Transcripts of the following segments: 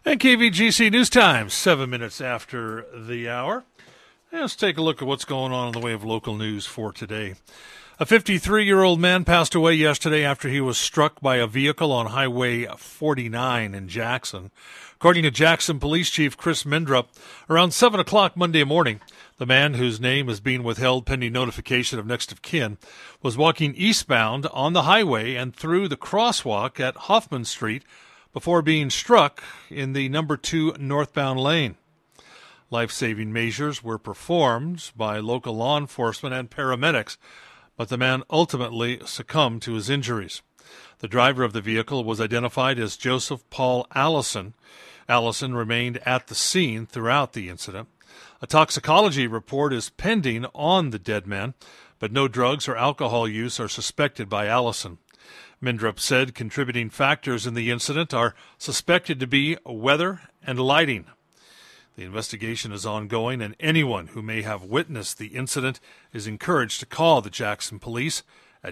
And KVGC News Time, 7 minutes after the hour. Let's take a look at what's going on in the way of local news for today. A 53-year-old man passed away yesterday after he was struck by a vehicle on Highway 49 in Jackson. According to Jackson Police Chief Chris Mindrup, around 7 o'clock Monday morning, the man, whose name is being withheld pending notification of next of kin, was walking eastbound on the highway and through the crosswalk at Hoffman Street before being struck in the number 2 northbound lane. Life-saving measures were performed by local law enforcement and paramedics, but the man ultimately succumbed to his injuries. The driver of the vehicle was identified as Joseph Paul Allison. Allison remained at the scene throughout the incident. A toxicology report is pending on the dead man, but no drugs or alcohol use are suspected by Allison. Mindrup said contributing factors in the incident are suspected to be weather and lighting. The investigation is ongoing, and anyone who may have witnessed the incident is encouraged to call the Jackson Police at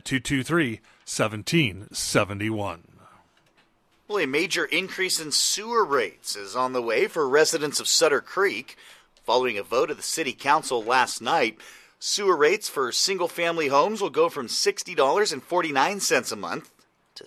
223-1771. Well, a major increase in sewer rates is on the way for residents of Sutter Creek. Following a vote of the City Council last night, sewer rates for single-family homes will go from $60.49 a month to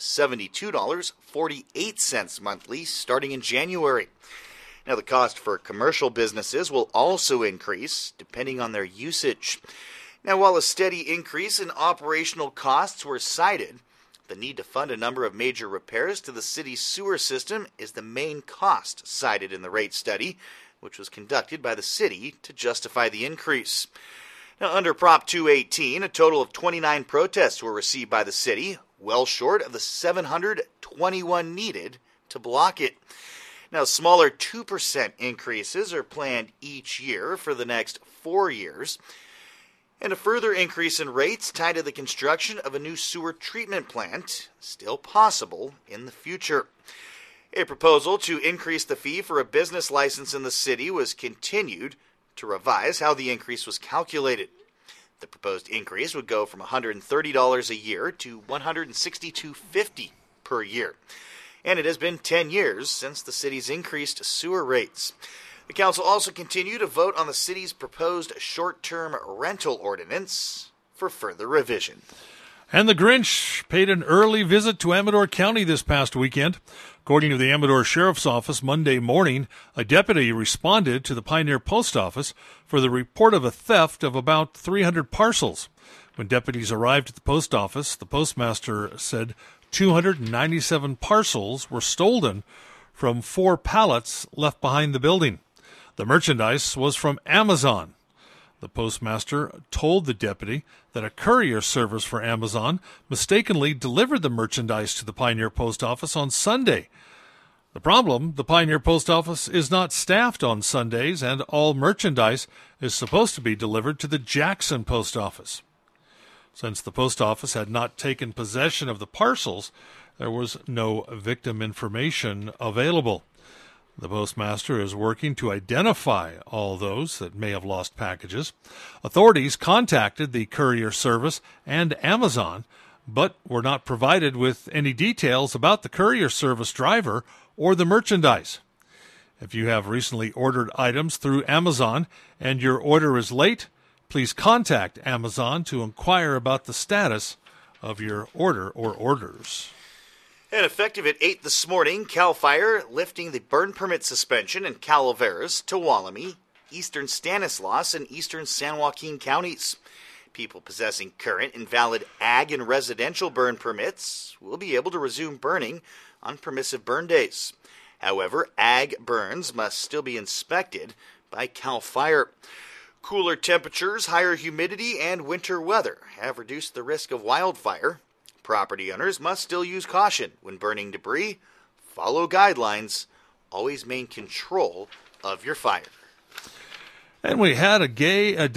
$72.48 monthly starting in January. Now, the cost for commercial businesses will also increase depending on their usage. Now, while a steady increase in operational costs were cited, the need to fund a number of major repairs to the city's sewer system is the main cost cited in the rate study, which was conducted by the city to justify the increase. Now, under Prop 218, a total of 29 protests were received by the city, well short of the 721 needed to block it. Now, smaller 2% increases are planned each year for the next 4 years, and a further increase in rates tied to the construction of a new sewer treatment plant still possible in the future. A proposal to increase the fee for a business license in the city was continued to revise how the increase was calculated. The proposed increase would go from $130 a year to $162.50 per year. And it has been 10 years since the city's increased sewer rates. The council also continued to vote on the city's proposed short-term rental ordinance for further revision. And the Grinch paid an early visit to Amador County this past weekend. According to the Amador Sheriff's Office, Monday morning, a deputy responded to the Pioneer Post Office for the report of a theft of about 300 parcels. When deputies arrived at the post office, the postmaster said 297 parcels were stolen from 4 pallets left behind the building. The merchandise was from Amazon. The postmaster told the deputy that a courier service for Amazon mistakenly delivered the merchandise to the Pioneer Post Office on Sunday. The problem, the Pioneer Post Office is not staffed on Sundays, and all merchandise is supposed to be delivered to the Jackson Post Office. Since the post office had not taken possession of the parcels, there was no victim information available. The postmaster is working to identify all those that may have lost packages. Authorities contacted the courier service and Amazon, but were not provided with any details about the courier service driver or the merchandise. If you have recently ordered items through Amazon and your order is late, please contact Amazon to inquire about the status of your order or orders. And effective at 8 this morning, CAL FIRE lifting the burn permit suspension in Calaveras, Tuolumne, eastern Stanislaus, and eastern San Joaquin counties. People possessing current and valid ag and residential burn permits will be able to resume burning on permissive burn days. However, ag burns must still be inspected by CAL FIRE. Cooler temperatures, higher humidity, and winter weather have reduced the risk of wildfire. Property owners must still use caution when burning debris, follow guidelines, always maintain control of your fire. And we had a day of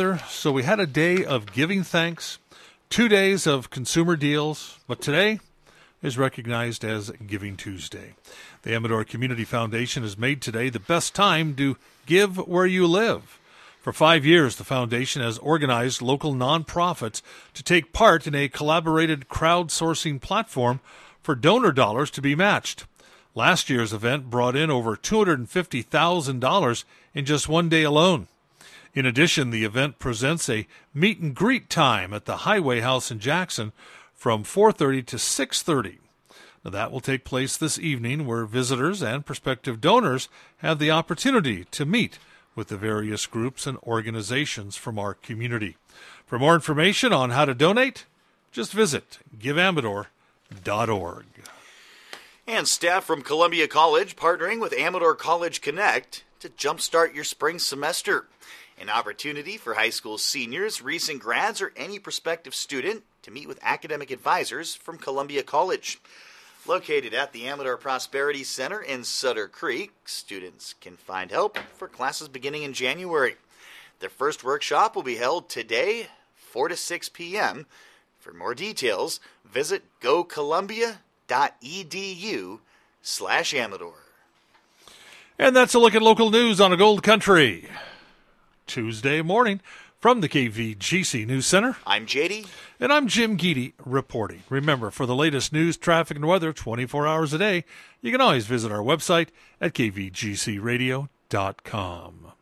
giving thanks, 2 days of consumer deals, but today is recognized as Giving Tuesday. The Amador Community Foundation has made today the best time to give where you live. For 5 years, the foundation has organized local nonprofits to take part in a collaborated crowdsourcing platform for donor dollars to be matched. Last year's event brought in over $250,000 in just one day alone. In addition, the event presents a meet and greet time at the Highway House in Jackson from 4:30 to 6:30. Now, that will take place this evening, where visitors and prospective donors have the opportunity to meet with the various groups and organizations from our community. For more information on how to donate, just visit giveamador.org. And staff from Columbia College partnering with Amador College Connect to jumpstart your spring semester. An opportunity for high school seniors, recent grads, or any prospective student to meet with academic advisors from Columbia College. Located at the Amador Prosperity Center in Sutter Creek, students can find help for classes beginning in January. Their first workshop will be held today, 4 to 6 p.m. For more details, visit gocolumbia.edu/Amador. And that's a look at local news on a Gold Country Tuesday morning. From the KVGC News Center, I'm JD. And I'm Jim Geedy reporting. Remember, for the latest news, traffic, and weather 24 hours a day, you can always visit our website at kvgcradio.com.